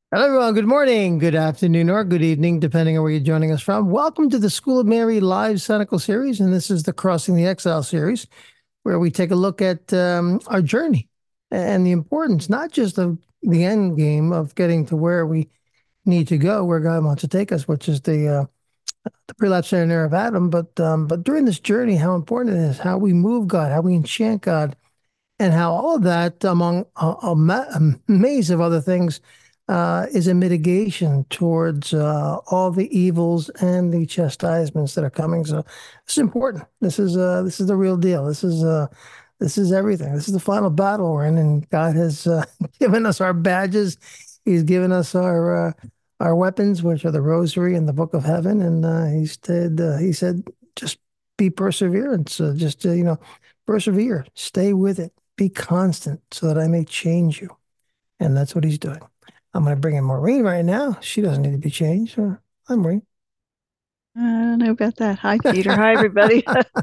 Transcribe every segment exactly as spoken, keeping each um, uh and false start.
Hello, everyone. Good morning, good afternoon, or good evening, depending on where you're joining us from. Welcome to the School of Mary Live Cynical Series, and this is the Crossing the Exile series, where we take a look at um, our journey and the importance, not just of the end game of getting to where we need to go, where God wants to take us, which is the uh, the prelapsarian era of Adam, but um, but during this journey, how important it is, how we move God, how we enchant God, and how all of that, among a, a, ma- a maze of other things, uh, is a mitigation towards uh, all the evils and the chastisements that are coming. So this is important. This is uh, this is the real deal. This is uh, this is everything. This is the final battle we're in, and God has uh, given us our badges. He's given us our uh, our weapons, which are the Rosary and the Book of Heaven. And uh, he said, uh, he said, just be perseverance. Uh, just uh, you know, persevere. Stay with it. Be constant so that I may change you. And that's what he's doing. I'm going to bring in Maureen right now. She doesn't need to be changed. Uh, I'm Maureen. I don't know about that. Hi, Peter. Hi, everybody.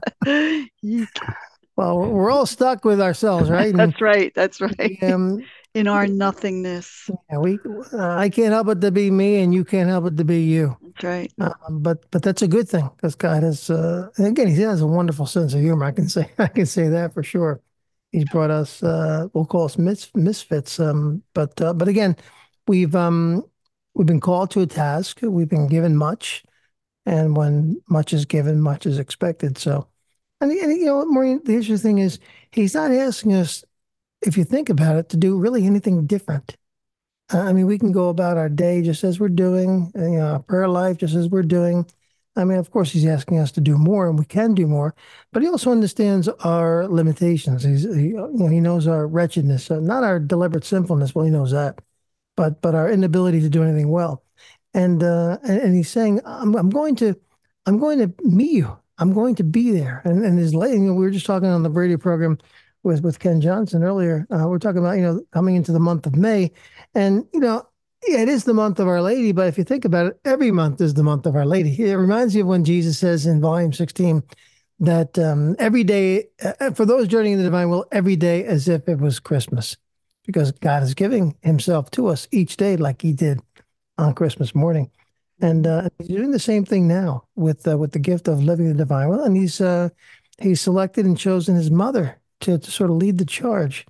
Yeek. Well, we're all stuck with ourselves, right? And That's right. That's right. we, um, In our nothingness. yeah, we, uh, I can't help it to be me, and you can't help it to be you. That's right. Um, but but that's a good thing because God has, uh, and again, He has a wonderful sense of humor. I can say I can say that for sure. He's brought us, uh, we'll call us mis misfits. Um, but uh, but again, we've um, we've been called to a task. We've been given much, and when much is given, much is expected. So, and, and you know, what, Maureen, the interesting thing is, He's not asking us, if you think about it, to do really anything different. Uh, I mean, we can go about our day just as we're doing, uh, you know, our prayer life just as we're doing. I mean, of course, he's asking us to do more, and we can do more, but he also understands our limitations. He's, he, you know, he knows our wretchedness, uh, not our deliberate sinfulness. Well, he knows that, but but our inability to do anything well. And uh, and, and he's saying, I'm, I'm going to, I'm going to meet you. I'm going to be there. And and his lady, you know, we were just talking on the radio program with with Ken Johnson earlier. Uh, we're talking about, you know, coming into the month of May, and you know, yeah, it is the month of Our Lady. But if you think about it, every month is the month of Our Lady. It reminds you of when Jesus says in Volume sixteen that um, every day, uh, for those journeying in the divine will, every day as if it was Christmas, because God is giving Himself to us each day, like He did on Christmas morning. And uh, he's doing the same thing now with uh, with the gift of living the divine will, and he's uh, he's selected and chosen his mother to, to sort of lead the charge,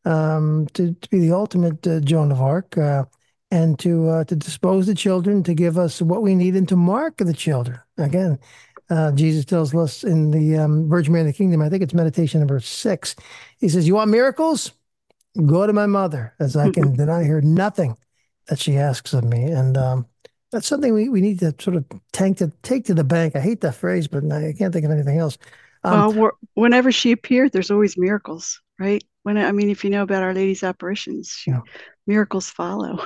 um, to, to be the ultimate uh, Joan of Arc, uh, and to uh, to dispose the children, to give us what we need, and to mark the children. Again, uh, Jesus tells us in the um, Virgin Mary in the Kingdom, I think it's meditation number six. He says, "You want miracles? Go to my mother, as I can deny her nothing that she asks of me." And um, that's something we, we need to sort of tank to take to the bank. I hate that phrase, but I can't think of anything else. Um, Well, we're, whenever she appeared, there's always miracles, right? When I mean, if you know about Our Lady's apparitions, you she know, miracles follow.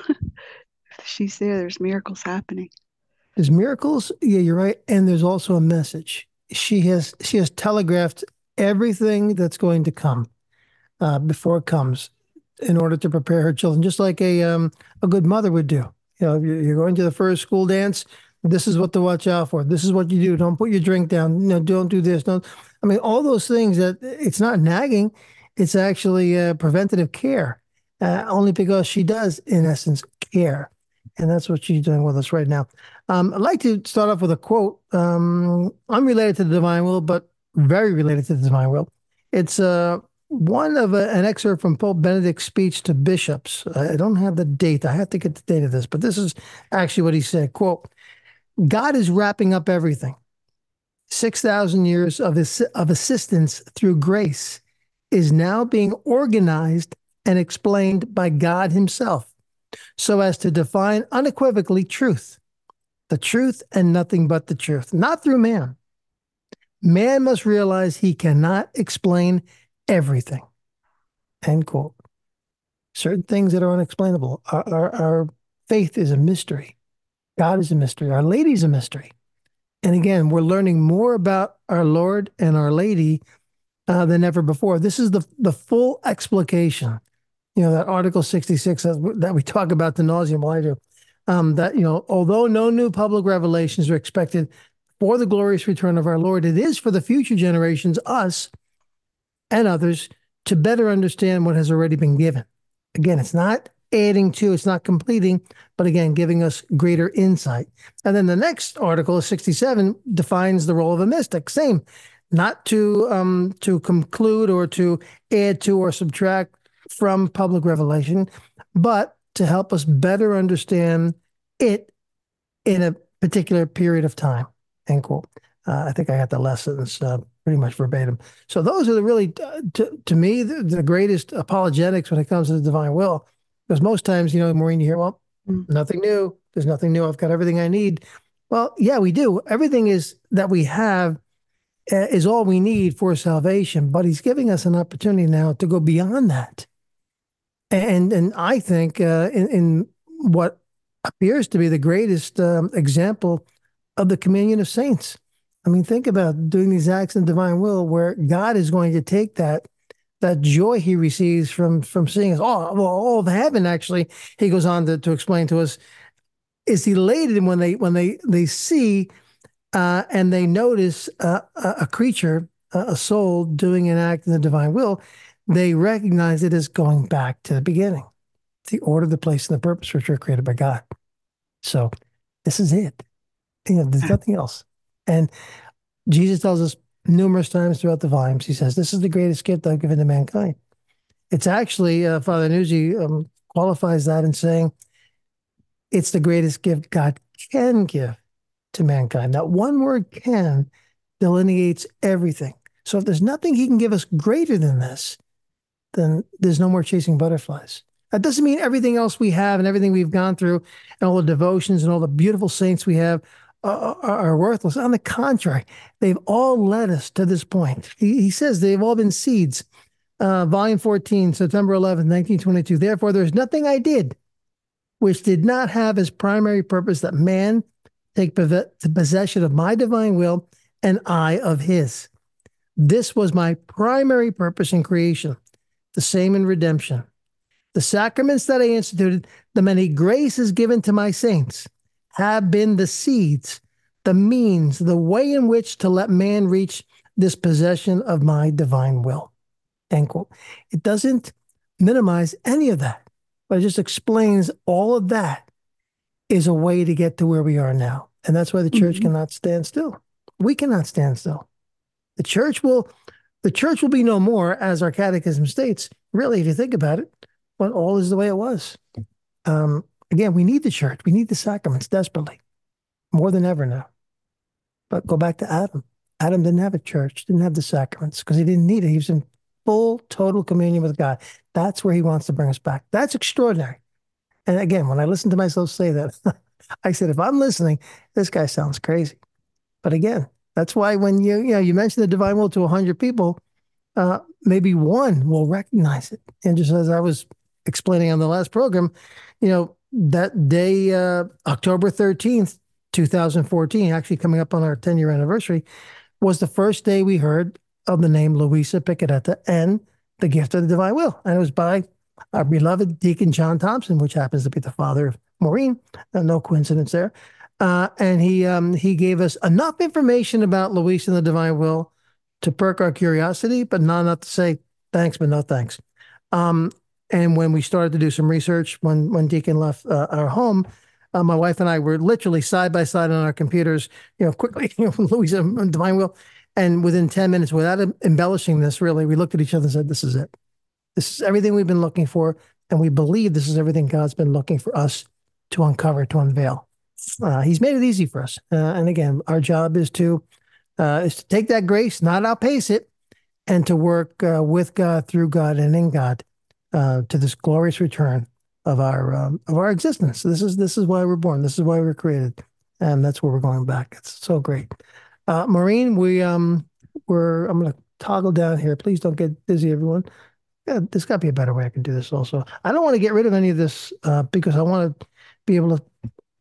If she's there, there's miracles happening. there's miracles. Yeah, you're right. And there's also a message. She has she has telegraphed everything that's going to come uh, before it comes, in order to prepare her children, just like a um, a good mother would do. You know, you're you're going to the first school dance. This is what to watch out for. This is what you do. Don't put your drink down. You know, don't do this. Don't. I mean, all those things that it's not nagging. It's actually uh, preventative care, uh, only because she does, in essence, care. And that's what she's doing with us right now. Um, I'd like to start off with a quote, um, unrelated to the divine will, but very related to the divine will. It's uh, one of a, an excerpt from Pope Benedict's speech to bishops. I don't have the date. I have to get the date of this, but this is actually what he said. Quote, God is wrapping up everything. six thousand years of, of assistance through grace is now being organized and explained by God Himself so as to define unequivocally truth, the truth and nothing but the truth, not through man. Man must realize he cannot explain everything. End quote. Certain things that are unexplainable. Our, our, our faith is a mystery. God is a mystery. Our Lady is a mystery. And again, we're learning more about our Lord and Our Lady uh, than ever before. This is the the full explication. You know, that Article sixty-six that, that we talk about the nauseum, well, I do. Um, that, you know, although no new public revelations are expected for the glorious return of our Lord, it is for the future generations, us and others, to better understand what has already been given. Again, it's not adding to, it's not completing, but again, giving us greater insight. And then the next article, sixty-seven, defines the role of a mystic. Same, not to um, to conclude or to add to or subtract from public revelation, but to help us better understand it in a particular period of time. End quote. Uh, I think I got the lessons uh, pretty much verbatim. So those are the really, uh, to, to me, the, the greatest apologetics when it comes to the divine will. Because most times, you know, Maureen, you hear, well, Mm. nothing new. There's nothing new. I've got everything I need. Well, yeah, we do. Everything is that we have uh, is all we need for salvation. But he's giving us an opportunity now to go beyond that. And and I think uh, in, in what appears to be the greatest um, example of the communion of saints. I mean, think about doing these acts in divine will, where God is going to take that that joy he receives from from seeing us. Oh, well, all of heaven actually. He goes on to, to explain to us is elated when they when they they see uh, and they notice uh, a, a creature, a, a soul doing an act in the divine will. They recognize it as going back to the beginning, the order, the place, and the purpose which were created by God. So this is it. You know, there's nothing else. And Jesus tells us numerous times throughout the volumes, he says, this is the greatest gift I've given to mankind. It's actually, uh, Father Nuzzi um, qualifies that in saying, it's the greatest gift God can give to mankind. That one word can delineates everything. So if there's nothing he can give us greater than this, then there's no more chasing butterflies. That doesn't mean everything else we have and everything we've gone through and all the devotions and all the beautiful saints we have are, are worthless. On the contrary, they've all led us to this point. He, he says they've all been seeds. Uh, volume fourteen, September eleventh, nineteen twenty-two. Therefore, there's nothing I did which did not have as primary purpose that man take possession of my divine will and I of his. This was my primary purpose in creation, the same in redemption. The sacraments that I instituted, the many graces given to my saints, have been the seeds, the means, the way in which to let man reach this possession of my divine will. End quote. It doesn't minimize any of that, but it just explains all of that is a way to get to where we are now. And that's why the church Mhm. cannot stand still. We cannot stand still. The church will the church will be no more, as our catechism states. Really, if you think about it, when all is the way it was. Um, again, we need the church. We need the sacraments desperately, more than ever now. But go back to Adam. Adam didn't have a church, didn't have the sacraments because he didn't need it. He was in full, total communion with God. That's where he wants to bring us back. That's extraordinary. And again, when I listen to myself say that, I said, if I'm listening, this guy sounds crazy. But again, that's why when you you know you mention the divine will to a hundred people, uh, maybe one will recognize it. And just as I was explaining on the last program, you know, that day, uh, October thirteenth, two thousand fourteen, actually coming up on our ten year anniversary, was the first day we heard of the name Luisa Picadetta and the gift of the divine will. And it was by our beloved Deacon John Thompson, which happens to be the father of Maureen. Uh, no coincidence there. Uh, and he um, he gave us enough information about Luisa and the divine will to perk our curiosity, but not enough to say thanks, but no thanks. Um, and when we started to do some research, when when Deacon left uh, our home, uh, my wife and I were literally side by side on our computers, you know, quickly, you know, Louisa and Divine Will. And within ten minutes, without embellishing this, really, we looked at each other and said, this is it. This is everything we've been looking for. And we believe this is everything God's been looking for us to uncover, to unveil. Uh, he's made it easy for us. Uh, and again, our job is to uh, is to take that grace, not outpace it, and to work uh, with God, through God, and in God uh, to this glorious return of our um, of our existence. This is this is why we're born. This is why we're created, and that's where we're going back. It's so great. Uh, Maureen, we um we're I'm going to toggle down here. Please don't get dizzy, everyone. Yeah, there's got to be a better way I can do this. Also, I don't want to get rid of any of this uh, because I want to be able to,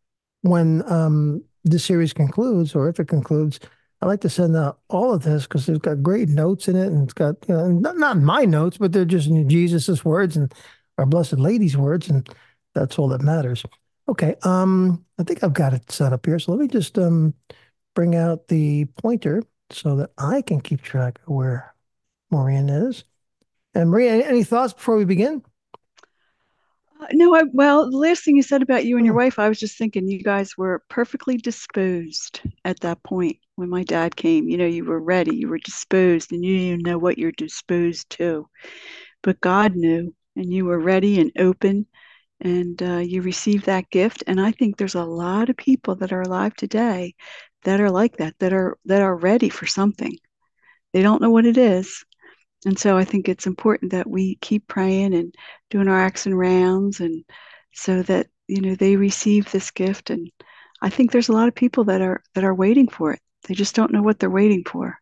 when um, this series concludes, or if it concludes, I like to send out all of this because it's got great notes in it, and it's got, you know, not, not my notes, but they're just, you know, Jesus's words and our Blessed Lady's words, and that's all that matters. Okay, um, I think I've got it set up here, so let me just um bring out the pointer so that I can keep track of where Maureen is. And Maria, any, any thoughts before we begin? Uh, No, I, well, the last thing you said about you and your Hmm. wife, I was just thinking you guys were perfectly disposed at that point when my dad came. You know, you were ready, you were disposed, and you didn't even know what you're disposed to. But God knew, and you were ready and open, and uh, you received that gift. And I think there's a lot of people that are alive today that are like that, that are that are ready for something. They don't know what it is, and so I think it's important that we keep praying and doing our acts and rounds and so that, you know, they receive this gift. And I think there's a lot of people that are that are waiting for it. They just don't know what they're waiting for.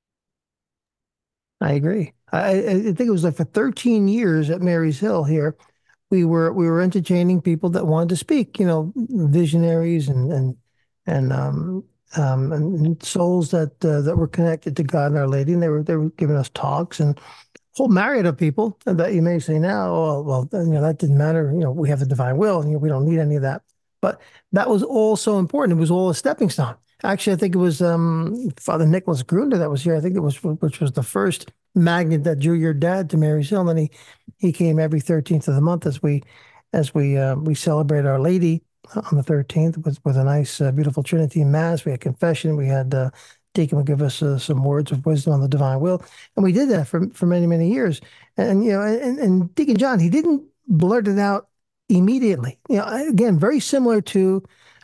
I agree. I, I I think it was like for thirteen years at Mary's Hill here, we were we were entertaining people that wanted to speak, you know, visionaries and and and um um and souls that uh, that were connected to God and Our Lady, and they were they were giving us talks and whole myriad of people that you may say now, oh, well, you know, that didn't matter. You know, we have the divine will, and you know, we don't need any of that. But that was all so important. It was all a stepping stone. Actually, I think it was um, Father Nicholas Grunder that was here. I think it was which was the first magnet that drew your dad to Mary's Hill, and he he came every thirteenth of the month as we as we uh, we celebrate Our Lady on the thirteenth with with a nice, uh, beautiful Trinity Mass. We had confession. We had uh, Deacon would give us uh, some words of wisdom on the divine will, and we did that for for many many years. And you know, and, and Deacon John, he didn't blurt it out immediately. You know, again, very similar to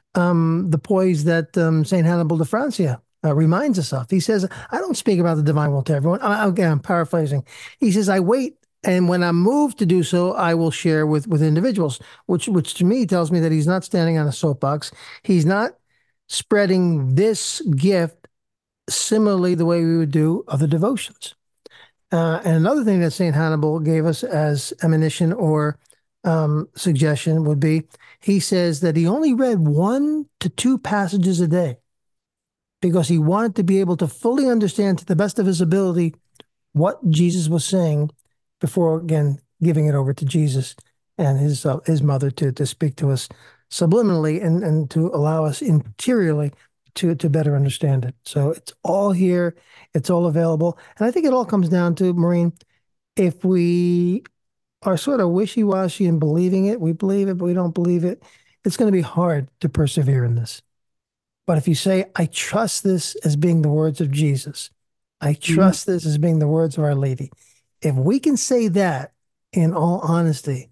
um, the poise that um, Saint Hannibal de Francia uh, reminds us of. He says, "I don't speak about the divine will to everyone." I, again, I'm paraphrasing. He says, "I wait." And when I'm moved to do so, I will share with with individuals, which which to me tells me that he's not standing on a soapbox. He's not spreading this gift similarly the way we would do other devotions. Uh, and another thing that Saint Hannibal gave us as admonition or um, suggestion would be he says that he only read one to two passages a day because he wanted to be able to fully understand to the best of his ability what Jesus was saying before, again, giving it over to Jesus and his uh, his mother to to speak to us subliminally and and to allow us interiorly to to better understand it. So it's all here, it's all available, and I think it all comes down to, Maureen, if we are sort of wishy-washy in believing it, we believe it, but we don't believe it, it's going to be hard to persevere in this. But if you say, I trust this as being the words of Jesus, I Mhm. trust this as being the words of Our Lady, if we can say that in all honesty,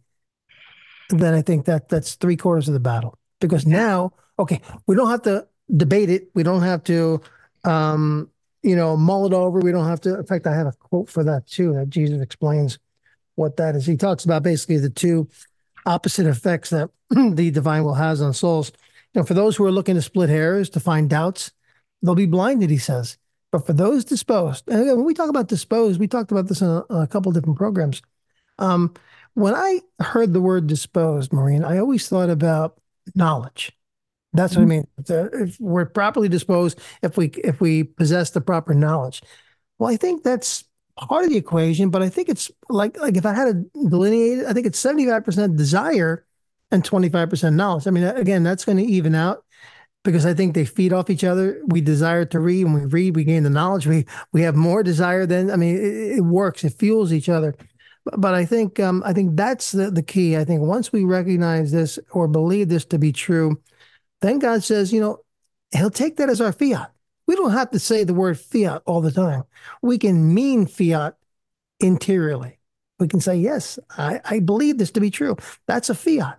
then I think that that's three quarters of the battle. Because Yeah. now, okay, we don't have to debate it. We don't have to, um, you know, mull it over. We don't have to. In fact, I have a quote for that too, that Jesus explains what that is. He talks about basically the two opposite effects that the divine will has on souls. You know, for those who are looking to split hairs, to find doubts, they'll be blinded, he says. But for those disposed, and again, when we talk about disposed, we talked about this in a, a couple of different programs. Um, when I heard the word disposed, Maureen, I always thought about knowledge. That's what I Mhm. mean. If we're properly disposed, if we if we possess the proper knowledge. Well, I think that's part of the equation, but I think it's like like if I had to delineate it, I think it's seventy-five percent desire and twenty-five percent knowledge. I mean, again, that's going to even out because I think they feed off each other. We desire to read, and we read, we gain the knowledge. We we have more desire than I mean, it, it works. It fuels each other. But, but I think um, I think that's the, the key. I think once we recognize this or believe this to be true, then God says, you know, He'll take that as our fiat. We don't have to say the word fiat all the time. We can mean fiat interiorly. We can say, yes, I, I believe this to be true. That's a fiat.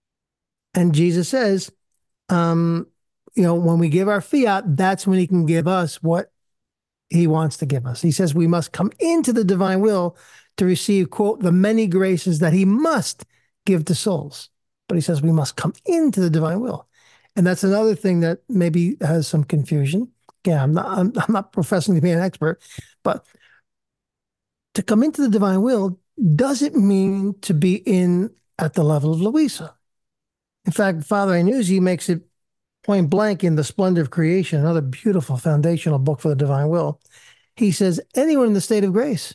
And Jesus says, um, you know, when we give our fiat, that's when he can give us what he wants to give us. He says we must come into the divine will to receive, quote, the many graces that he must give to souls. But he says we must come into the divine will. And that's another thing that maybe has some confusion. Yeah, I'm not, I'm, I'm not professing to be an expert, but to come into the divine will doesn't mean to be in at the level of Louisa. In fact, Father Iannuzzi makes it point blank in The Splendor of Creation, another beautiful foundational book for the divine will. He says anyone in the state of grace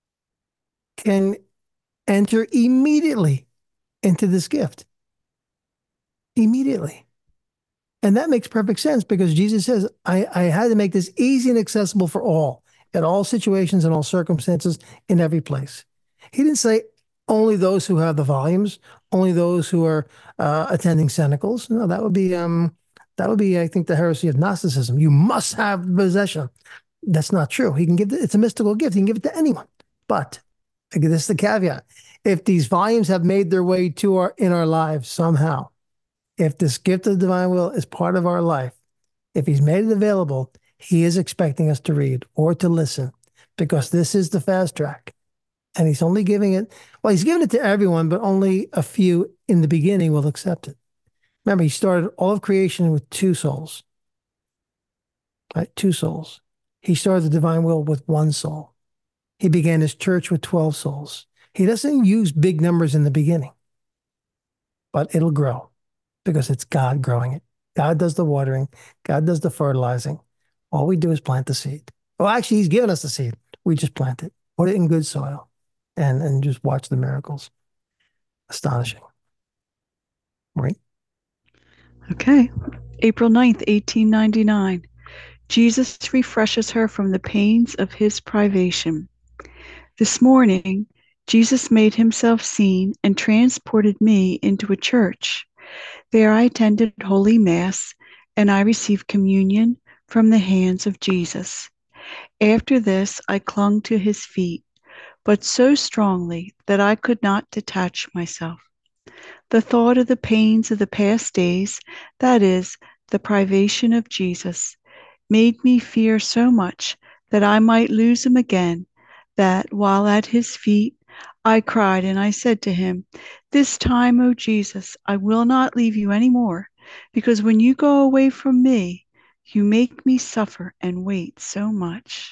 can enter immediately into this gift. Immediately. And that makes perfect sense because Jesus says, I, I had to make this easy and accessible for all, in all situations and all circumstances, in every place. He didn't say only those who have the volumes, only those who are uh, attending cenacles. No, that would be um, that would be, I think, the heresy of Gnosticism. You must have possession. That's not true. He can give it, it's a mystical gift. He can give it to anyone. But again, this is the caveat. If these volumes have made their way to our in our lives somehow, if this gift of the divine will is part of our life, if he's made it available, he is expecting us to read or to listen because this is the fast track. And he's only giving it, well, he's giving it to everyone, but only a few in the beginning will accept it. Remember, he started all of creation with two souls, right? Two souls. He started the divine will with one soul. He began his church with twelve souls. He doesn't use big numbers in the beginning, but it'll grow because it's God growing it. God does the watering. God does the fertilizing. All we do is plant the seed. Well, actually, he's given us the seed. We just plant it, put it in good soil, and, and just watch the miracles. Astonishing. Right? Okay. April ninth, eighteen ninety-nine. Jesus refreshes her from the pains of his privation. This morning, Jesus made himself seen and transported me into a church. There I attended Holy Mass and I received communion from the hands of Jesus. After this, I clung to his feet, but so strongly that I could not detach myself. The thought of the pains of the past days, that is, the privation of Jesus, made me fear so much that I might lose him again, that while at his feet I cried and I said to him, "This time, O Jesus, I will not leave you any more, because when you go away from me, you make me suffer and wait so much."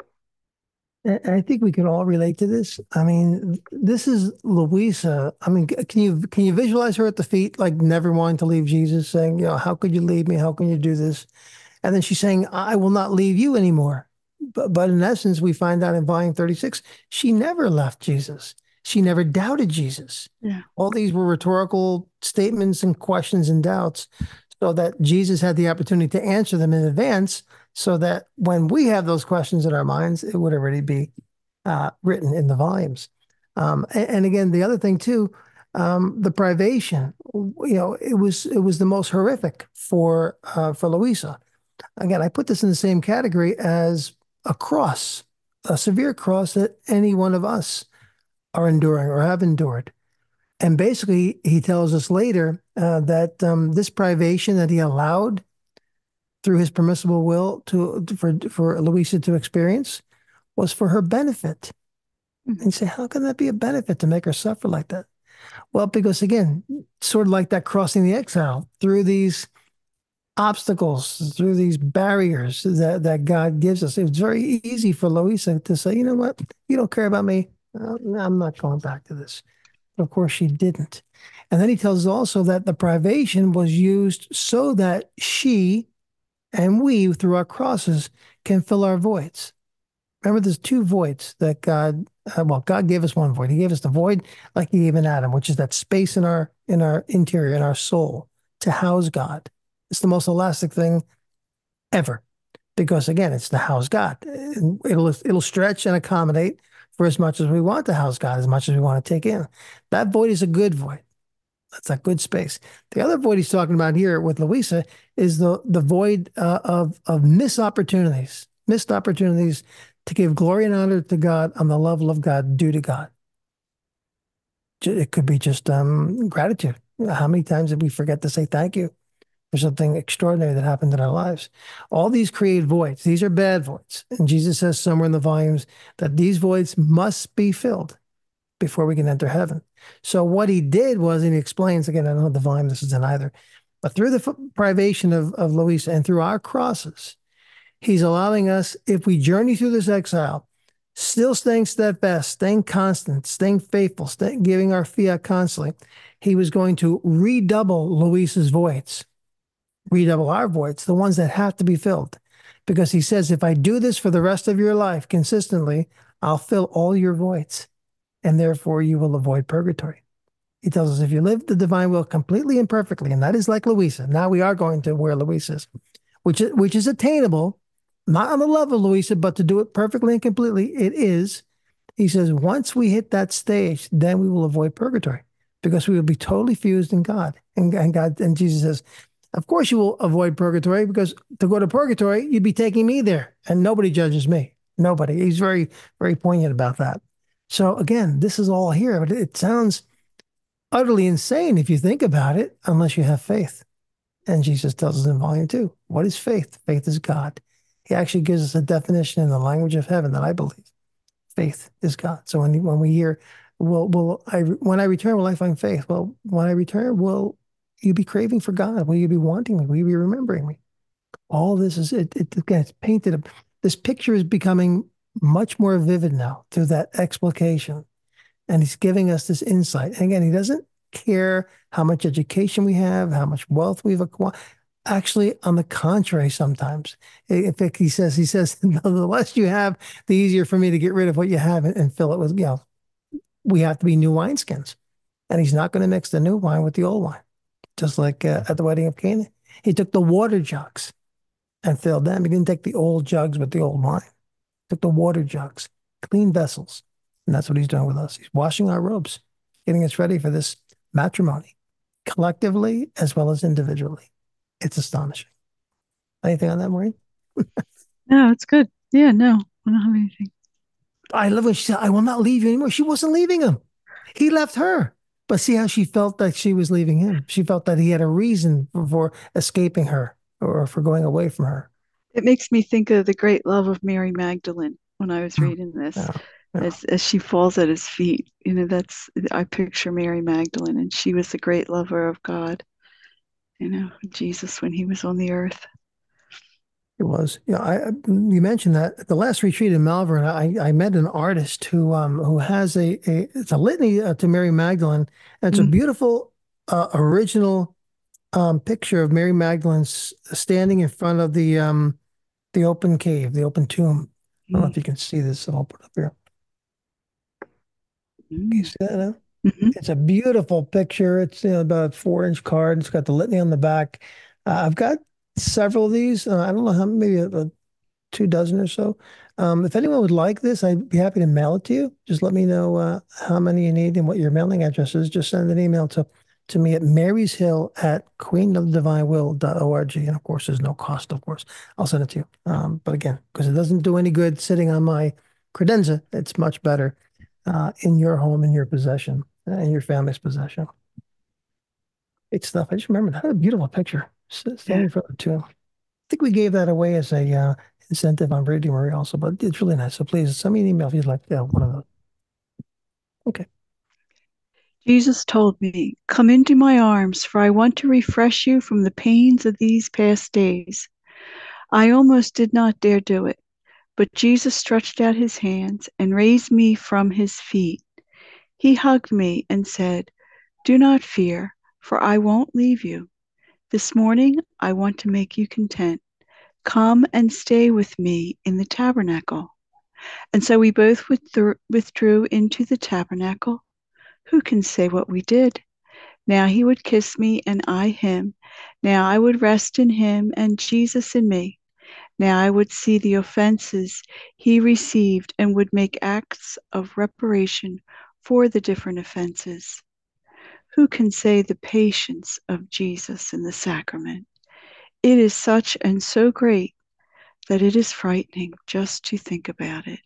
I think we can all relate to this. I mean, this is Louisa. I mean, can you can you visualize her at the feet, like never wanting to leave Jesus, saying, you know, how could you leave me? How can you do this? And then she's saying, I will not leave you anymore. But, but in essence, we find out in volume thirty-six, she never left Jesus. She never doubted Jesus. Yeah. All these were rhetorical statements and questions and doubts so that Jesus had the opportunity to answer them in advance so that when we have those questions in our minds, it would already be uh, written in the volumes. Um, and, and again, the other thing too, um, the privation, you know, it was it was the most horrific for uh, for Louisa. Again, I put this in the same category as a cross, a severe cross that any one of us are enduring or have endured. And basically, he tells us later uh, that um, this privation that he allowed through his permissible will to for for Louisa to experience was for her benefit. And you say, how can that be a benefit to make her suffer like that? Well, because again, sort of like that crossing the exile through these obstacles, through these barriers that, that God gives us. It's very easy for Louisa to say, you know what, you don't care about me. Uh, I'm not going back to this. But of course, she didn't. And then he tells us also that the privation was used so that she and we, through our crosses, can fill our voids. Remember, there's two voids that God, uh, well, God gave us one void. He gave us the void, like He gave in Adam, which is that space in our in our interior, in our soul, to house God. It's the most elastic thing ever, because again, it's to house God. It'll it'll stretch and accommodate for as much as we want to house God, as much as we want to take in. That void is a good void. That's a good space. The other void he's talking about here with Louisa is the the void uh, of of missed opportunities, missed opportunities to give glory and honor to God on the level of God due to God. It could be just um, gratitude. How many times did we forget to say thank you for something extraordinary that happened in our lives? All these create voids. These are bad voids. And Jesus says somewhere in the volumes that these voids must be filled before we can enter heaven. So what he did was, and he explains, again, I don't know the volume this is in either, but through the privation of, of Louisa and through our crosses, he's allowing us, if we journey through this exile, still staying steadfast, staying constant, staying faithful, staying, giving our fiat constantly, he was going to redouble Louisa's voids, redouble our voids, the ones that have to be filled. Because he says, if I do this for the rest of your life consistently, I'll fill all your voids, and therefore you will avoid purgatory. He tells us if you live the divine will completely and perfectly, and that is like Louisa. Now we are going to where Louisa is, which is, which is attainable, not on the level of Louisa, but to do it perfectly and completely, it is. He says, once we hit that stage, then we will avoid purgatory because we will be totally fused in God. And, and God, and Jesus says, of course you will avoid purgatory because to go to purgatory, you'd be taking me there and nobody judges me. Nobody. He's very, very poignant about that. So again, this is all here, but it sounds utterly insane if you think about it, unless you have faith. And Jesus tells us in volume two, what is faith? Faith is God. He actually gives us a definition in the language of heaven that I believe. Faith is God. So when when we hear, will will I when I return, will I find faith? Well, when I return, will you be craving for God? Will you be wanting me? Will you be remembering me? All this is it. It again, it's painted. This picture is becoming much more vivid now through that explication, and he's giving us this insight. And again, he doesn't care how much education we have, how much wealth we've acquired. Actually, on the contrary, sometimes. In fact, he says, he says, the less you have, the easier for me to get rid of what you have and, and fill it with, you know, we have to be new wineskins. And he's not going to mix the new wine with the old wine, just like uh, at the wedding of Cana. He took the water jugs and filled them. He didn't take the old jugs with the old wine. He took the water jugs, clean vessels. And that's what he's doing with us. He's washing our robes, getting us ready for this matrimony, collectively as well as individually. It's astonishing. Anything on that, Maureen? No, it's good. Yeah, no, I don't have anything. I love when she said, I will not leave you anymore. She wasn't leaving him. He left her. But see how she felt that she was leaving him. She felt that he had a reason for, for escaping her or for going away from her. It makes me think of the great love of Mary Magdalene when I was Mm. reading this, Yeah, yeah. as as she falls at his feet. You know, that's I picture Mary Magdalene, and she was the great lover of God. You know, Jesus when he was on the earth. It was. Yeah, I, you mentioned that at the last retreat in Malvern, I, I met an artist who um who has a, a it's a litany uh, to Mary Magdalene, and it's a Mm, beautiful uh, original um picture of Mary Magdalene s- standing in front of the um the open cave, the open tomb. I don't know mm, if you can see this. I'll put it up here. Can you mm, see that now? mm-hmm, It's a beautiful picture. It's, you know, about a four inch card. It's got the litany on the back. Uh, I've got several of these. Uh, I don't know how, maybe a, a two dozen or so. Um, if anyone would like this, I'd be happy to mail it to you. Just let me know uh, how many you need and what your mailing address is. Just send an email to to me at Mary's Hill at queen of the divine will dot org. And of course, there's no cost, of course. I'll send it to you. Um, but again, because it doesn't do any good sitting on my credenza, it's much better uh, in your home, in your possession, uh, in your family's possession. It's stuff. I just remembered that. A beautiful picture. S- yeah, Standing for the tomb. I think we gave that away as a uh, incentive on Radio Marie also, but it's really nice. So please send me an email if you'd like uh, one of those. Okay. Jesus told me, "Come into my arms, for I want to refresh you from the pains of these past days." I almost did not dare do it, but Jesus stretched out his hands and raised me from his feet. He hugged me and said, "Do not fear, for I won't leave you. This morning I want to make you content. Come and stay with me in the tabernacle." And so we both withdrew, withdrew into the tabernacle. Who can say what we did? Now he would kiss me and I him. Now I would rest in him and Jesus in me. Now I would see the offenses he received and would make acts of reparation for the different offenses. Who can say the patience of Jesus in the sacrament? It is such and so great that it is frightening just to think about it.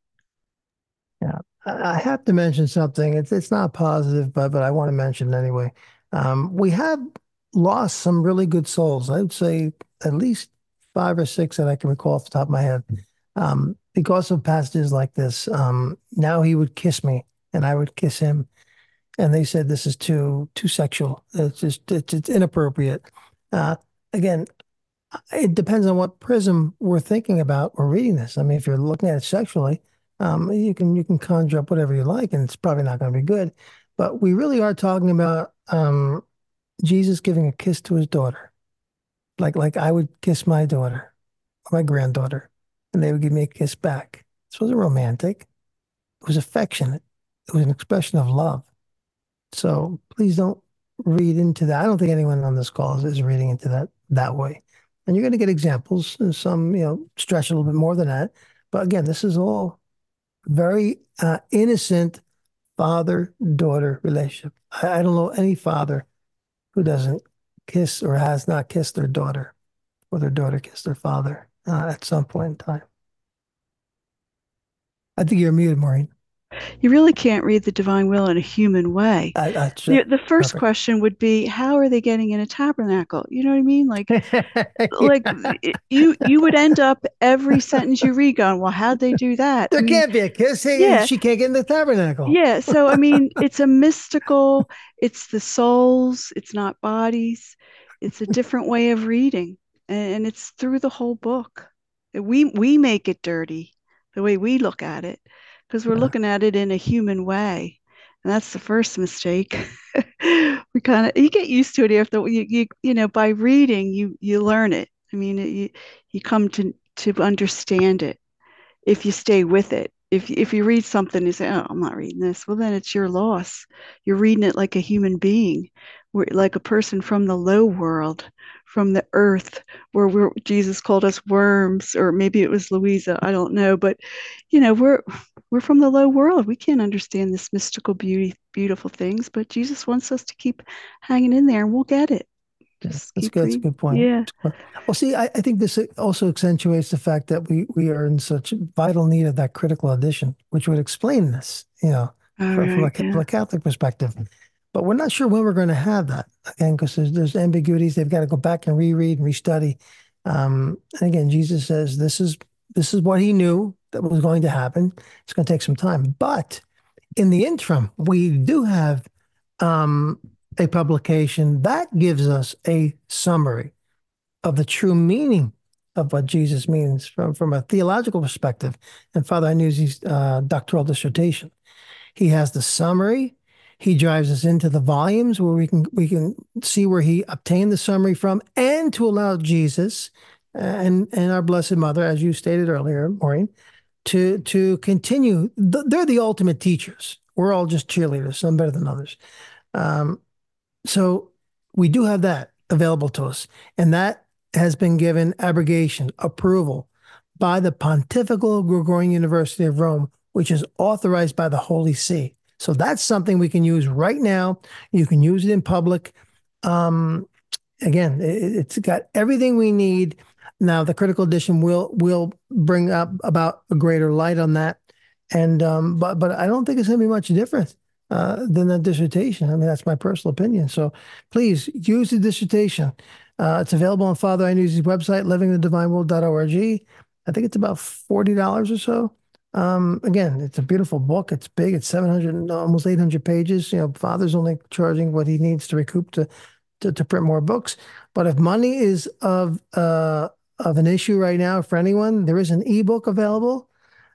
Yeah. I I have to mention something. It's it's not positive, but but I want to mention it anyway. Um, we have lost some really good souls. I would say at least five or six that I can recall off the top of my head. Um, because of passages like this. Um, now he would kiss me and I would kiss him. And they said this is too too sexual. It's just it's, it's inappropriate. Uh, again, it depends on what prism we're thinking about or reading this. I mean, if you're looking at it sexually, um, you can you can conjure up whatever you like, and it's probably not going to be good. But we really are talking about um, Jesus giving a kiss to his daughter, like like I would kiss my daughter, or my granddaughter, and they would give me a kiss back. This wasn't romantic. It was affectionate. It was an expression of love. So please don't read into that. I don't think anyone on this call is, is reading into that that way. And you're going to get examples. Some, you know, stretch a little bit more than that. But again, this is all very uh, innocent father-daughter relationship. I, I don't know any father who doesn't kiss or has not kissed their daughter or their daughter kissed their father uh, at some point in time. I think you're muted, Maureen. You really can't read the divine will in a human way. I, I, The, the first perfect. question would be, how are they getting in a tabernacle? You know what I mean? Like, like Yeah. you you would end up every sentence you read going, well, how'd they do that? I There mean, can't be a kiss. Hey, yeah, she can't get in the tabernacle. yeah. So I mean, it's a mystical, it's the souls, it's not bodies. It's a different way of reading. And, and it's through the whole book. We we make it dirty the way we look at it because we're Yeah. looking at it in a human way. And that's the first mistake. We kind of you get used to it after you, you you know by reading you you learn it. I mean, it, you you come to to understand it if you stay with it. If if you read something and say, "Oh, I'm not reading this," well, then it's your loss. You're reading it like a human being, like a person from the low world, from the earth, where we're, Jesus called us worms, or maybe it was Louisa. I don't know, but you know, we're we're from the low world. We can't understand this mystical beauty, beautiful things, but Jesus wants us to keep hanging in there, and we'll get it. Yeah, Just that's keep good. That's a reading. good point. Yeah. Well, see, I, I think this also accentuates the fact that we we are in such vital need of that critical edition, which would explain this, you know, All from, from a, right. from Yeah. a Catholic perspective. But we're not sure when we're going to have that again, because there's there's ambiguities. They've got to go back and reread and restudy. Um, and again, Jesus says this is this is what he knew that was going to happen. It's going to take some time, but in the interim, we do have um, a publication that gives us a summary of the true meaning of what Jesus means from, from a theological perspective. And Father Iannusi's uh, doctoral dissertation. He has the summary. He drives us into the volumes where we can we can see where he obtained the summary from, and to allow Jesus and and our Blessed Mother, as you stated earlier, Maureen, to to continue. They're the ultimate teachers. We're all just cheerleaders, some better than others. Um, so we do have that available to us, and that has been given abrogation approval by the Pontifical Gregorian University of Rome, which is authorized by the Holy See. So that's something we can use right now. You can use it in public. Um, again, it, it's got everything we need. Now, the critical edition will will bring up about a greater light on that, and um, but but I don't think it's going to be much different uh, than the dissertation. I mean, that's my personal opinion. So please use the dissertation. Uh, it's available on Father Iannusi's website, living the divine world dot org. I think it's about forty dollars or so. Um, again, it's a beautiful book. It's big. It's seven hundred, almost eight hundred pages. You know, Father's only charging what he needs to recoup to to, to print more books. But if money is of uh, of an issue right now for anyone, there is an ebook available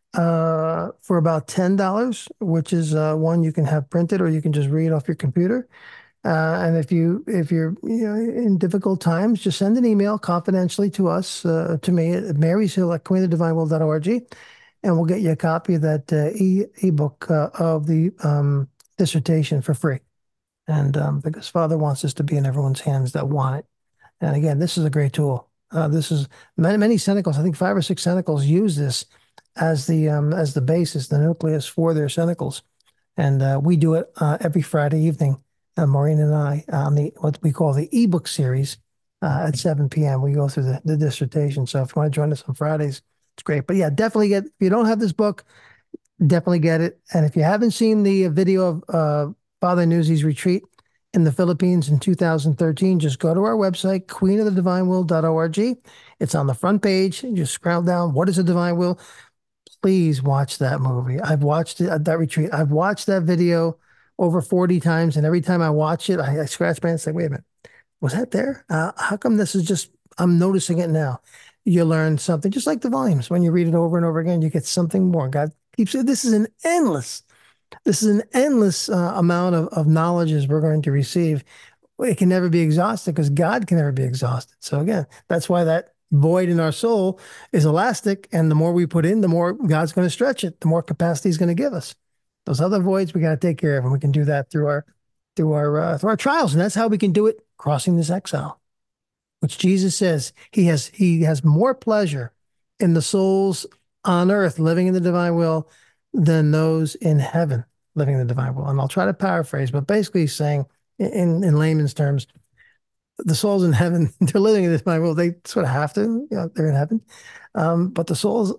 uh, for about ten dollars, which is uh, one you can have printed or you can just read off your computer. Uh, and if you if you're you know in difficult times, just send an email confidentially to us, uh, to me at Mary's Hill at queen of the divine world dot org, and we'll get you a copy of that uh, e ebook uh, of the um, dissertation for free. And um, because Father wants this to be in everyone's hands that want it. And again, this is a great tool. Uh, this is many, many Cenacles. I think five or six Cenacles use this as the um, as the basis, the nucleus for their Cenacles. And uh, we do it uh, every Friday evening. Uh, Maureen and I on the what we call the ebook series uh, at seven p m We go through the, the dissertation. So if you want to join us on Fridays, it's great. But yeah, definitely get. If you don't have this book, definitely get it. And if you haven't seen the video of uh, Father Iannusi's retreat in the Philippines in two thousand thirteen, just go to our website, queen of the divine will dot org. It's on the front page. You just scroll down. What is a divine will? Please watch that movie. I've watched it at that retreat. I've watched that video over forty times. And every time I watch it, I, I scratch my head and say, wait a minute, was that there? Uh, how come this is just, I'm noticing it now? You learn something, just like the volumes. When you read it over and over again, you get something more. God keeps it. This is an endless, this is an endless uh, amount of, of knowledge as we're going to receive. It can never be exhausted because God can never be exhausted. So again, that's why that void in our soul is elastic. And the more we put in, the more God's going to stretch it, the more capacity he's going to give us. Those other voids, we got to take care of, and we can do that through our through our uh, through our trials, and that's how we can do it, crossing this exile, which Jesus says he has he has more pleasure in the souls on earth living in the divine will than those in heaven living the divine will. And I'll try to paraphrase, but basically he's saying in, in layman's terms, the souls in heaven, they're living in this divine will. They sort of have to, you know, they're in heaven. Um, but the souls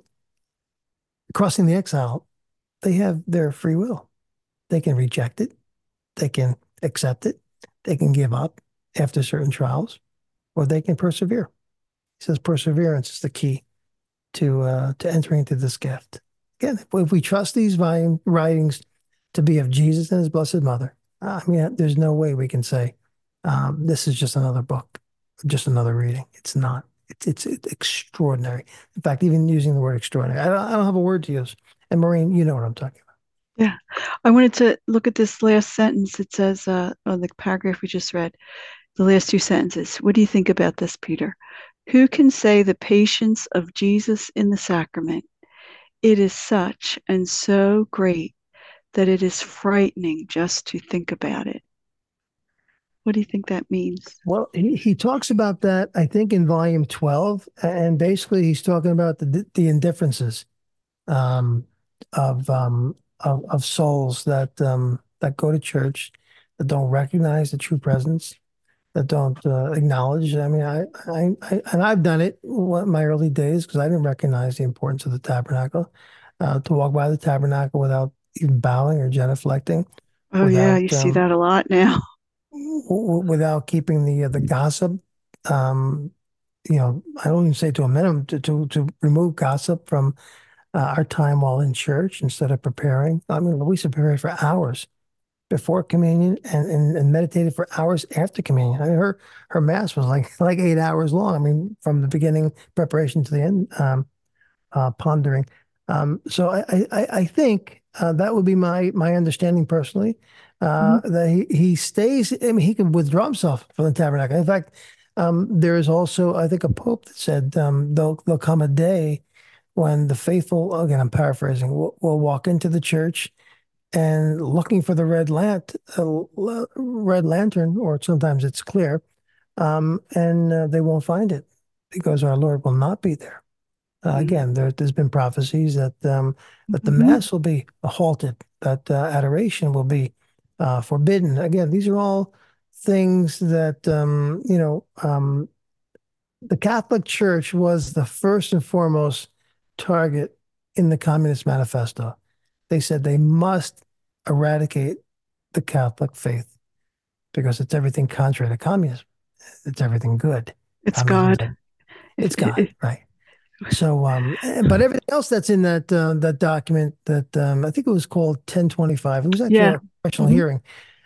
crossing the exile, they have their free will. They can reject it. They can accept it. They can give up after certain trials, or they can persevere. He says perseverance is the key to uh, to entering into this gift. Again, if we trust these writings to be of Jesus and his blessed mother, I mean, there's no way we can say um, this is just another book, just another reading. It's not. It's, it's it's extraordinary. In fact, even using the word extraordinary, I don't, I don't have a word to use. And Maureen, you know what I'm talking about. Yeah. I wanted to look at this last sentence. It says, uh, on the paragraph we just read, the last two sentences. What do you think about this, Peter? Who can say the patience of Jesus in the sacrament? It is such and so great that it is frightening just to think about it. What do you think that means? Well, he, he talks about that, I think, in volume twelve. And basically, he's talking about the, the indifferences um, of, um, of, of souls that, um, that go to church, that don't recognize the true presence, that don't uh, acknowledge. I mean, I, I, I, and I've done it in my early days because I didn't recognize the importance of the tabernacle. Uh, to walk by the tabernacle without even bowing or genuflecting, Oh, yeah, you without see um, that a lot now. w- without keeping the uh, the gossip. Um, you know, I don't even say to a minimum to to, to remove gossip from uh, our time while in church instead of preparing. I mean, we used to prepare for hours before communion and, and, and meditated for hours after communion. I mean, her her mass was like like eight hours long. I mean, from the beginning preparation to the end, um, uh, pondering. Um, so I I, I think uh, that would be my my understanding personally. Uh, Mhm. that he, he stays. I mean, he can withdraw himself from the tabernacle. In fact, um, there is also, I think, a pope that said um, there'll there'll come a day when the faithful, again, I'm paraphrasing, will, will walk into the church and looking for the red lant, uh, red lantern, or sometimes it's clear, um, and uh, they won't find it because our Lord will not be there. Uh, Mm. again, there, there's been prophecies that um, that the Mhm. mass will be halted, that uh, adoration will be uh, forbidden. Again, these are all things that um, you know. Um, the Catholic Church was the first and foremost target in the Communist Manifesto. They said they must eradicate the Catholic faith because it's everything contrary to communism. It's everything good. It's Communism God. said If, it's God, if, right? So, um, eh, but everything else that's in that uh, that document that um, I think it was called ten twenty-five. It was actually yeah. a professional Mhm. hearing.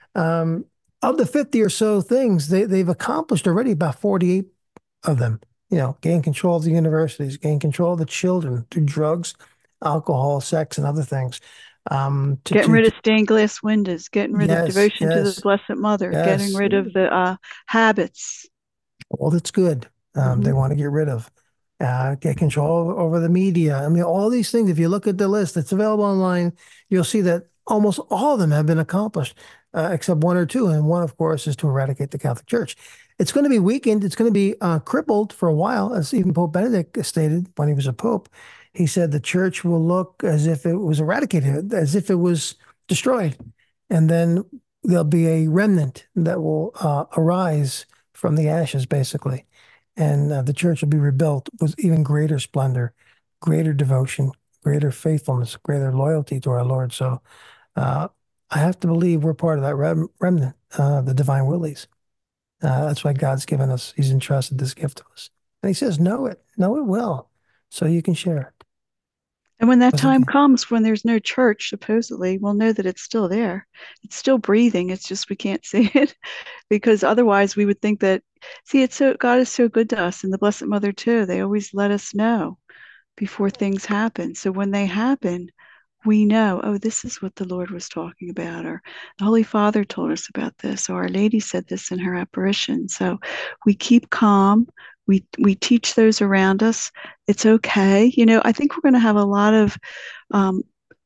Um, of the fifty or so things, they they've accomplished already about forty-eight of them. You know, gain control of the universities, gain control of the children through drugs, alcohol, sex, and other things. Um, to Getting to, rid to of stained glass windows, getting rid of yes, devotion to the yes, Blessed Mother, getting yes, rid of the uh, habits. all that's good. Um, they Mhm. want to get rid of. Uh, get control over, over the media. I mean, all these things, if you look at the list that's available online, you'll see that almost all of them have been accomplished, uh, except one or two. And one, of course, is to eradicate the Catholic Church. It's going to be weakened. It's going to be uh, crippled for a while, as even Pope Benedict stated when he was a pope. He said the church will look as if it was eradicated, as if it was destroyed. And then there'll be a remnant that will uh, arise from the ashes, basically and uh, the church will be rebuilt with even greater splendor, greater devotion, greater faithfulness, greater loyalty to our Lord. So uh, I have to believe we're part of that rem remnant, uh, the divine willies. Uh, that's why God's given us, He's entrusted this gift to us. And He says, know it, know it well, so you can share it. And when that Because time again, comes, when there's no church, supposedly, we'll know that it's still there. It's still breathing. It's just we can't see it because otherwise we would think that, see, it's so, God is so good to us and the Blessed Mother too. They always let us know before things happen. So when they happen, we know, oh, this is what the Lord was talking about, or the Holy Father told us about this, or Our Lady said this in her apparition. So we keep calm. We we teach those around us. It's okay. You know, I think we're going to have a lot of. Um,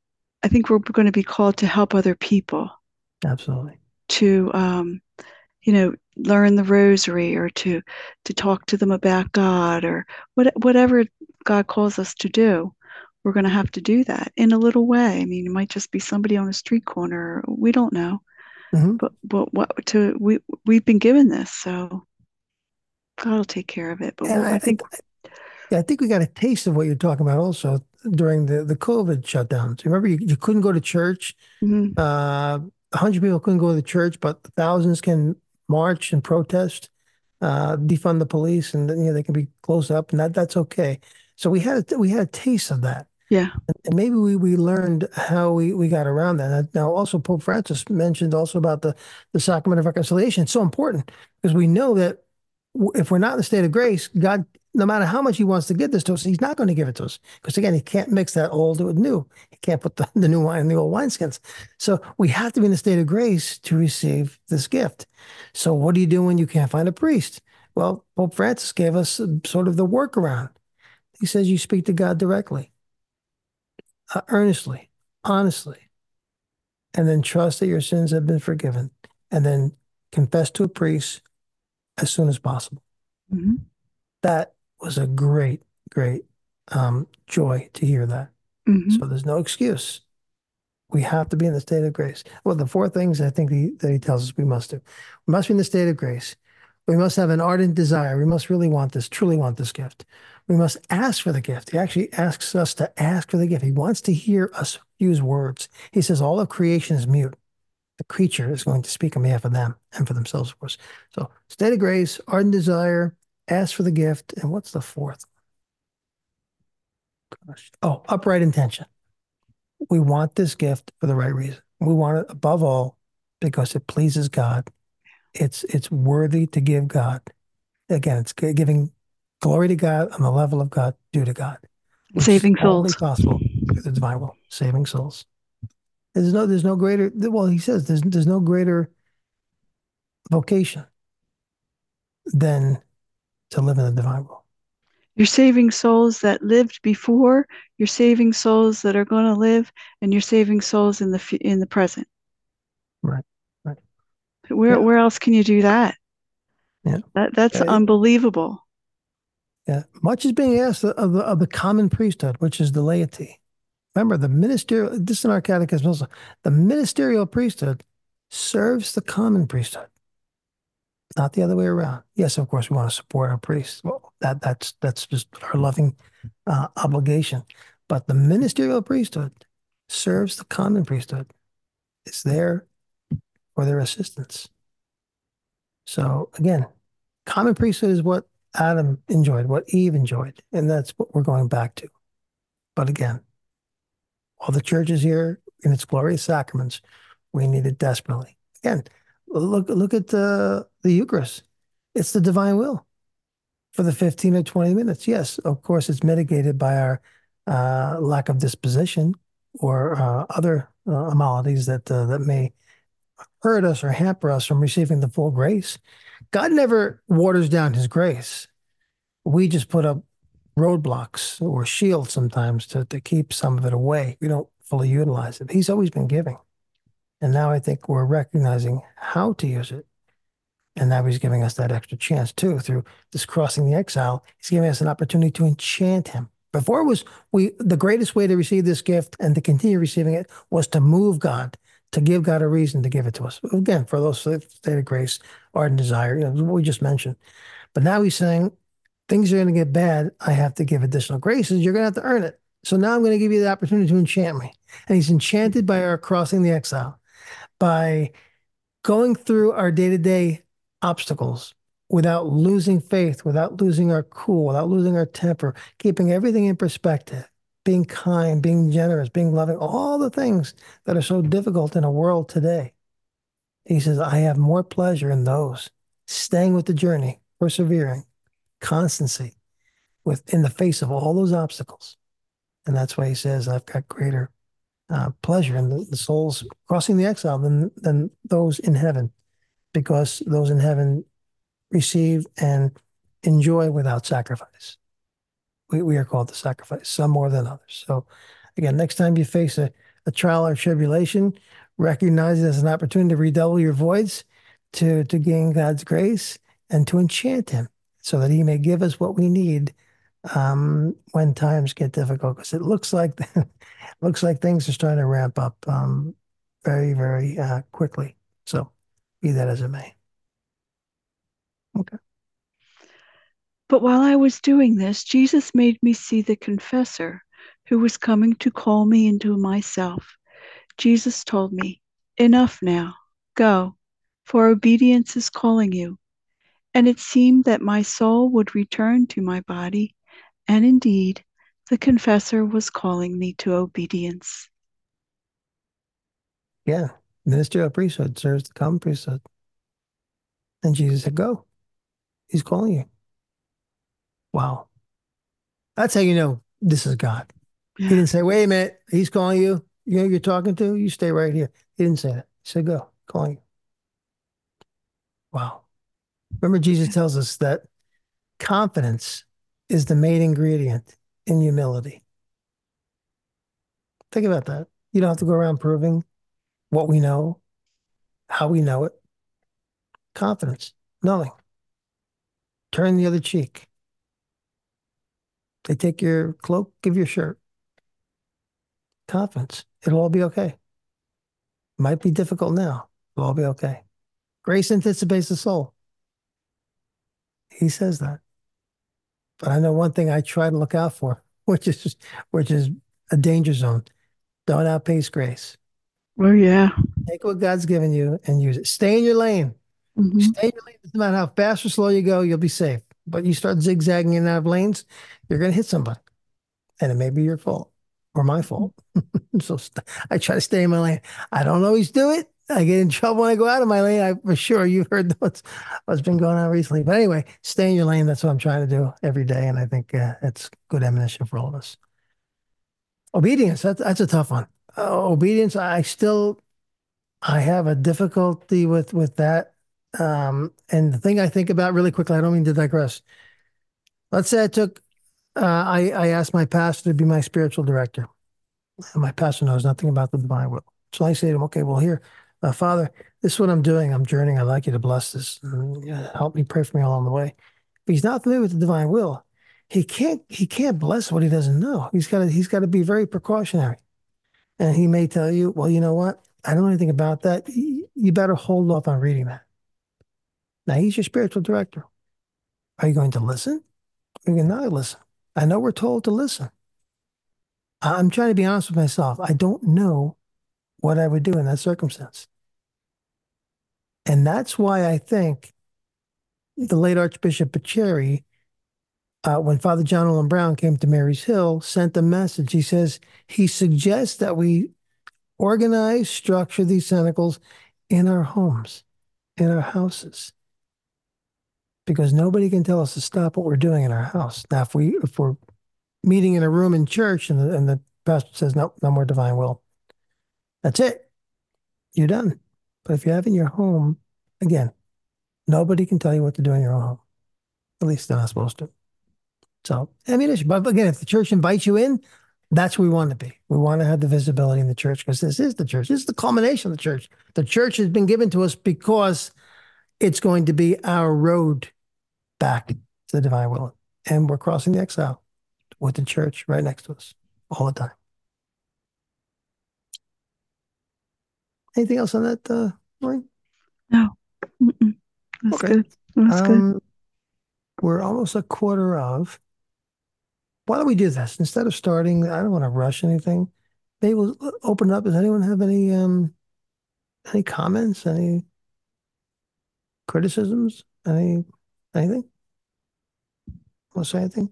I think we're going to be called to help other people absolutely. to, um, you know, learn the Rosary or to to talk to them about God or what, whatever God calls us to do. we're going to have to do that in a little way. I mean, it might just be somebody on a street corner. We don't know, Hmm. but but what to we we've been given this, so God will take care of it. But And we'll, I, I I, think, yeah, I think we got a taste of what you're talking about also during the, the COVID shutdowns. Remember, you, you couldn't go to church. mhm, Uh, a hundred people couldn't go to the church, but thousands can march and protest, uh, defund the police, and then, you know, they can be closed up, and that that's okay. So we had a, we had a taste of that. yeah, And maybe we, we learned how we, we got around that. Now, also, Pope Francis mentioned also about the, the sacrament of reconciliation. It's so important because we know that w- if we're not in the state of grace, God, no matter how much he wants to give this to us, he's not going to give it to us. Because again, he can't mix that old with new. He can't put the, the new wine in the old wineskins. So we have to be in the state of grace to receive this gift. So what do you do when you can't find a priest? Well, Pope Francis gave us uh, sort of the workaround. He says you speak to God directly, uh, earnestly, honestly, and then trust that your sins have been forgiven, and then confess to a priest as soon as possible. mhm, That was a great, great um, joy to hear that. mhm, So there's no excuse. We have to be in the state of grace. Well, the four things I think he, that he tells us we must do. We must be in the state of grace. We must have an ardent desire. We must really want this, truly want this gift. We must ask for the gift. He actually asks us to ask for the gift. He wants to hear us use words. He says all of creation is mute. The creature is going to speak on behalf of them and for themselves, of course. So, state of grace, ardent desire, ask for the gift. And what's the fourth? Gosh. Oh, upright intention. We want this gift for the right reason. We want it above all because it pleases God. It's it's worthy to give God. Again, it's giving glory to God on the level of God due to God, which is saving only souls. possible through the divine will, saving souls. There's no there's no greater well, he says there's there's no greater vocation than to live in the divine will. You're saving souls that lived before. You're saving souls that are going to live, and you're saving souls in the in the present. Right. Right. Where Yeah. where else can you do that? Yeah. That that's Uh, unbelievable. yeah. Much is being asked of the of the common priesthood, which is the laity. Remember, the ministerial, this is in our catechism also, the ministerial priesthood serves the common priesthood, not the other way around. Yes, of course, we want to support our priests. Well, that that's that's just our loving uh, obligation. But the ministerial priesthood serves the common priesthood. It's there for their assistance. So again, common priesthood is what Adam enjoyed, what Eve enjoyed, and that's what we're going back to. But again, all the churches here in its glorious sacraments, we need it desperately. Again, look look at the the Eucharist. It's the divine will for the fifteen or twenty minutes. Yes, of course, it's mitigated by our uh, lack of disposition or uh, other uh, maladies that uh, that may hurt us or hamper us from receiving the full grace. God never waters down his grace. We just put up roadblocks or shields sometimes to, to keep some of it away. We don't fully utilize it. He's always been giving. And now I think we're recognizing how to use it. And now he's giving us that extra chance too through this crossing the exile. He's giving us an opportunity to enchant him. Before it was we the greatest way to receive this gift and to continue receiving it was to move God, to give God a reason to give it to us. Again, for those state of grace, ardent desire, you know, what we just mentioned. But now he's saying things are going to get bad. I have to give additional graces. You're going to have to earn it. So now I'm going to give you the opportunity to enchant me. And he's enchanted by our crossing the exile, by going through our day to day obstacles without losing faith, without losing our cool, without losing our temper, keeping everything in perspective, being kind, being generous, being loving, all the things that are so difficult in a world today. He says, I have more pleasure in those, staying with the journey, persevering, constancy with in the face of all those obstacles. And that's why he says, I've got greater uh, pleasure in the, the souls crossing the exile than, than those in heaven, because those in heaven receive and enjoy without sacrifice. We, we are called to sacrifice, some more than others. So, again, next time you face a, a trial or tribulation, recognize it as an opportunity to redouble your voice, to, to gain God's grace, and to enchant Him so that He may give us what we need um, when times get difficult because it looks like looks like things are starting to ramp up um, very, very uh, quickly. So, be that as it may. Okay. But while I was doing this, Jesus made me see the confessor who was coming to call me into myself. Jesus told me, enough now, go, for obedience is calling you. And it seemed that my soul would return to my body, and indeed, the confessor was calling me to obedience. Yeah. Ministerial priesthood serves the common priesthood. And Jesus said, go. He's calling you. Wow. That's how you know this is God. He Yeah. didn't say, wait a minute, he's calling you. You know who you're talking to? You stay right here. He didn't say that. He said, go, calling you. Wow. Remember, Jesus tells us that confidence is the main ingredient in humility. Think about that. You don't have to go around proving what we know, how we know it. Confidence, knowing. Turn the other cheek. They take your cloak, give your shirt. Confidence. It'll all be okay. Might be difficult now. It'll all be okay. Grace anticipates the soul. He says that. But I know one thing I try to look out for, which is which is a danger zone. Don't outpace grace. Oh, yeah. Take what God's given you and use it. Stay in your lane. Mm-hmm. Stay in your lane. No matter how fast or slow you go, you'll be safe. But you start zigzagging in and out of lanes, you're going to hit somebody. And it may be your fault or my fault. So st- I try to stay in my lane. I don't always do it. I get in trouble when I go out of my lane. I for sure you've heard what's what's been going on recently. But anyway, stay in your lane. That's what I'm trying to do every day, and I think uh, it's good ammunition for all of us. Obedience. That's that's a tough one. Uh, obedience. I still I have a difficulty with with that. Um, and the thing I think about really quickly. I don't mean to digress. Let's say I took. Uh, I I asked my pastor to be my spiritual director. And my pastor knows nothing about the divine will. So I say to him, okay, well, here, uh, Father, this is what I'm doing. I'm journeying. I'd like you to bless this. And, uh, help me, pray for me along the way. But he's not familiar with the divine will. He can't he can't bless what he doesn't know. He's got to he's got to be very precautionary. And he may tell you, well, you know what? I don't know anything about that. You better hold off on reading that. Now he's your spiritual director. Are you going to listen? Are you going to not listen? I know we're told to listen. I'm trying to be honest with myself. I don't know what I would do in that circumstance. And that's why I think the late Archbishop Pacieri, uh, when Father John Olin Brown came to Mary's Hill, sent a message. He says he suggests that we organize, structure these cenacles in our homes, in our houses, because nobody can tell us to stop what we're doing in our house. Now, if we if we're meeting in a room in church and the, and the pastor says no, no more divine will, that's it. You're done. But if you have in your home, again, nobody can tell you what to do in your own home. At least they're not supposed to. So, ammunition. But again, if the church invites you in, that's where we want to be. We want to have the visibility in the church because this is the church. This is the culmination of the church. The church has been given to us because it's going to be our road back to the divine will. And we're crossing the exile with the church right next to us all the time. Anything else on that, uh, Maureen? No. Mm-mm. That's Okay. good. That's good. Um, we're almost a quarter of. Why don't we do this? Instead of starting, I don't want to rush anything. Maybe we'll open it up. Does anyone have any um any comments, any criticisms, any anything? Want to say anything?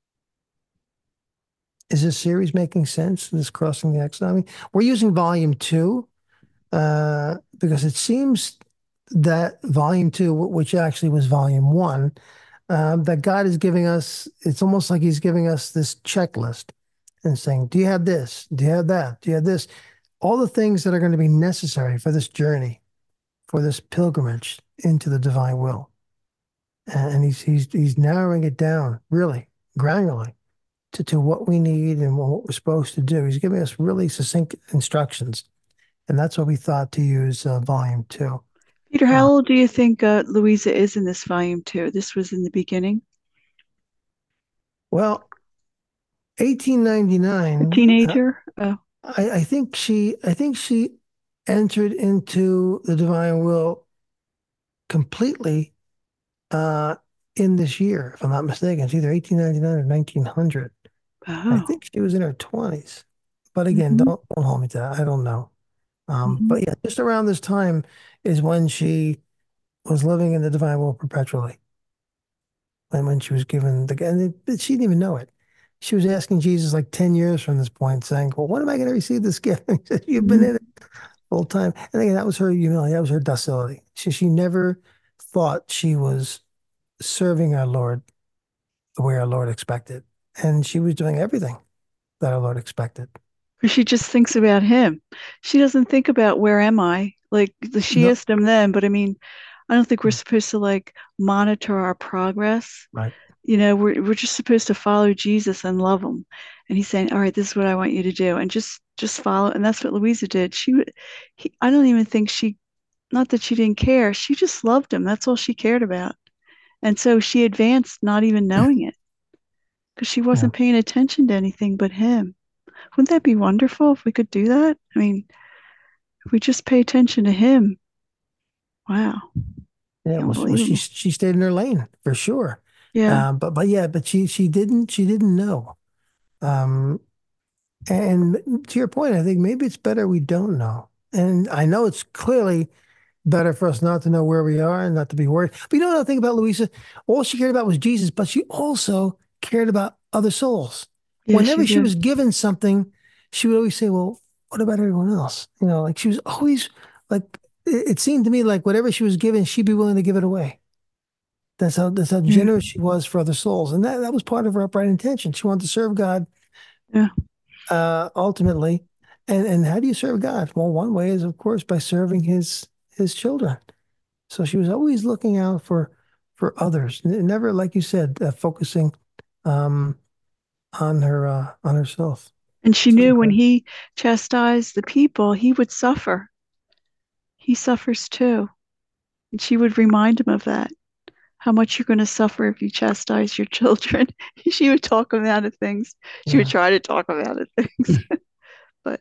Is this series making sense? This crossing the X? I mean, we're using volume two uh, because it seems that volume two, which actually was volume one, um, that God is giving us. It's almost like He's giving us this checklist and saying, "Do you have this? Do you have that? Do you have this?" All the things that are going to be necessary for this journey, for this pilgrimage into the divine will. And he's he's he's narrowing it down really granularly to, to what we need and what we're supposed to do. He's giving us really succinct instructions. And that's what we thought to use uh, volume two. Peter, how Uh, old do you think uh, Louisa is in this volume two? This was in the beginning. Well, A eighteen ninety-nine, uh, teenager? Oh, I, I think she, I think she entered into the divine will completely uh, in this year, if I'm not mistaken. It's either eighteen ninety-nine or nineteen hundred. I oh. think she was in her twenties. But again, Hmm. don't, don't hold me to that. I don't know. Um, Hmm. but yeah, just around this time is when she was living in the divine will perpetually. And when she was given the, and it, she didn't even know it. She was asking Jesus like ten years from this point, saying, well, when am I going to receive this gift? And he said, you've been Hmm. in it full time. And again, that was her humility. That was her docility. She, she never thought she was serving our Lord the way our Lord expected. And she was doing everything that our Lord expected. She just thinks about him. She doesn't think about where am I? Like the she No, asked him then, but I mean, I don't think we're supposed to like monitor our progress. right. You know, we're we're just supposed to follow Jesus and love him. And he's saying, "All right, this is what I want you to do," and just just follow. And that's what Louisa did. She, he, I don't even think she, not that she didn't care. She just loved him. That's all she cared about. And so she advanced, not even knowing it, because she Yeah. wasn't paying attention to anything but him. Wouldn't that be wonderful if we could do that? I mean, if we just pay attention to him, wow, Yeah. Well, she, well, she, unbelievable. she stayed in her lane for sure. Yeah, Um, but, but yeah, but she, she didn't, she didn't know. Um, and to your point, I think maybe it's better we don't know. And I know it's clearly better for us not to know where we are and not to be worried. But you know what I think about Louisa? All she cared about was Jesus, but she also cared about other souls. yeah, she Whenever she did. was given something, she would always say, well, what about everyone else? You know, like she was always like, it, it seemed to me like whatever she was given, she'd be willing to give it away. That's how that's how Yeah, generous she was for other souls. And that, that was part of her upright intention. She wanted to serve God yeah. uh, ultimately. And and how do you serve God? Well, one way is, of course, by serving his his children. So she was always looking out for for others, N- never, like you said, uh, focusing um, on her uh, on herself. And she So knew when incredible. he chastised the people, he would suffer. He suffers too. And she would remind him of that, how much you're going to suffer if you chastise your children. She would talk him out of things. She would Yeah. try to talk him out of things, but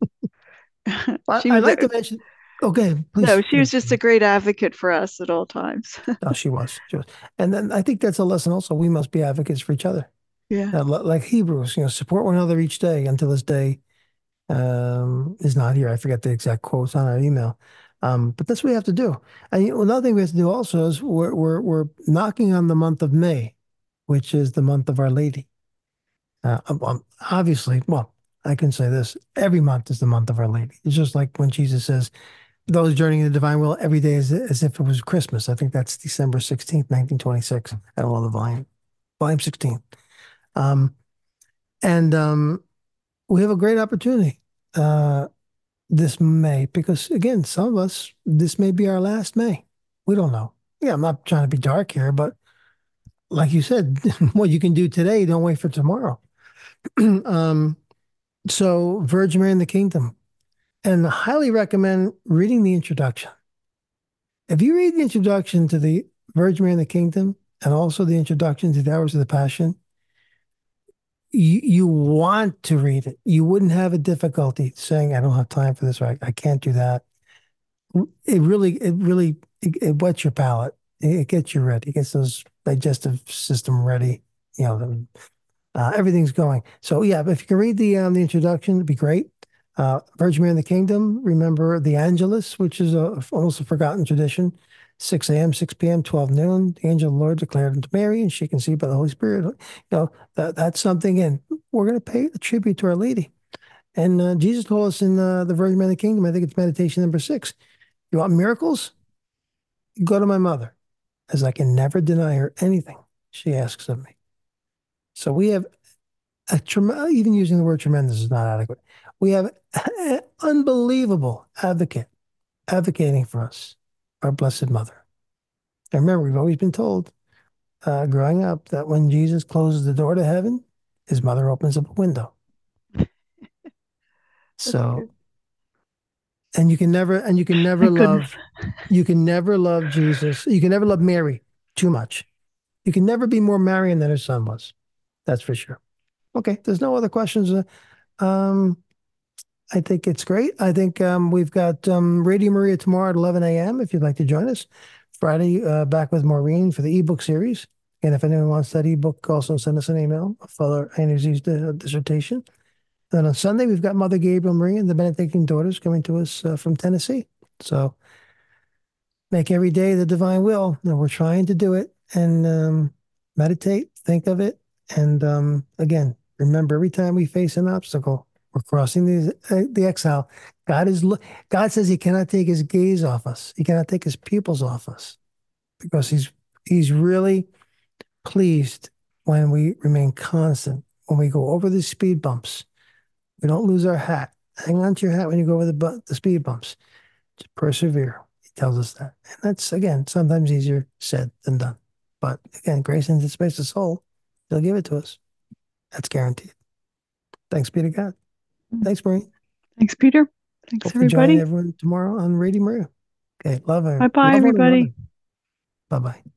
I, she I'd was a like to mention. Okay, no, please, she was please. just a great advocate for us at all times. Oh, she was. She was. And then I think that's a lesson also. We must be advocates for each other. Yeah, Uh, li- like Hebrews, you know, support one another each day until this day um, is not here. I forget the exact quotes on our email. Um, but that's what we have to do. And you know, another thing we have to do also is we're, we're, we're knocking on the month of May, which is the month of Our Lady. Uh, um, um, obviously, well, I can say this, every month is the month of Our Lady. It's just like when Jesus says, those journeying in the divine will every day is as if it was Christmas. I think that's December sixteenth, nineteen twenty-six. I don't know the volume, volume sixteen. Um, and um, we have a great opportunity uh, this May because, again, some of us, this may be our last May. We don't know. Yeah, I'm not trying to be dark here, but like you said, what you can do today, don't wait for tomorrow. um, so, Virgin Mary in the Kingdom, and I highly recommend reading the introduction. If you read the introduction to the Virgin Mary in the Kingdom and also the introduction to the Hours of the Passion, you, you want to read it. You wouldn't have a difficulty saying, I don't have time for this, or I, I can't do that. It really, it really, it, it whets your palate. It, it gets you ready. It gets those digestive system ready. You know, the, uh, everything's going. So yeah, if you can read the um, the introduction, it'd be great. Uh, Virgin Mary in the Kingdom. Remember the Angelus, which is a, almost a forgotten tradition. six a m, six p m, twelve noon. The angel of the Lord declared unto Mary, and she conceived by the Holy Spirit. You know that that's something. And we're going to pay a tribute to Our Lady. And uh, Jesus told us in uh, the Virgin Mary in the Kingdom. I think it's meditation number six. You want miracles? You go to my mother, as I can never deny her anything she asks of me. So we have a trem- even using the word tremendous is not adequate. We have an unbelievable advocate advocating for us, our Blessed Mother. And remember, we've always been told uh, growing up that when Jesus closes the door to heaven, his mother opens up a window. that's So, good. and you can never, and you can never Thank goodness. love, you can never love Jesus. You can never love Mary too much. You can never be more Marian than her son was. That's for sure. Okay, there's no other questions. Uh, Um, I think it's great. I think um, we've got um, Radio Maria tomorrow at eleven a m if you'd like to join us. Friday, uh, back with Maureen for the ebook series. And if anyone wants that ebook, also send us an email, Father Anderson's dissertation. Then on Sunday, we've got Mother Gabriel Marie and the Benedictine daughters coming to us uh, from Tennessee. So make every day the divine will. And we're trying to do it and um, meditate, think of it. And um, again, remember every time we face an obstacle, we're crossing the, uh, the exile. God is God says he cannot take his gaze off us. He cannot take his pupils off us because he's he's really pleased when we remain constant, when we go over the speed bumps. We don't lose our hat. Hang on to your hat when you go over the, the speed bumps. Just persevere. He tells us that. And that's, again, sometimes easier said than done. But again, grace anticipates the soul. He'll give it to us. That's guaranteed. Thanks be to God. Thanks, Marie. Thanks, Peter. Thanks, Hope to join everybody. everyone tomorrow on Radio Maria. Okay. Love her. Bye bye, Love one another. everybody. Bye bye.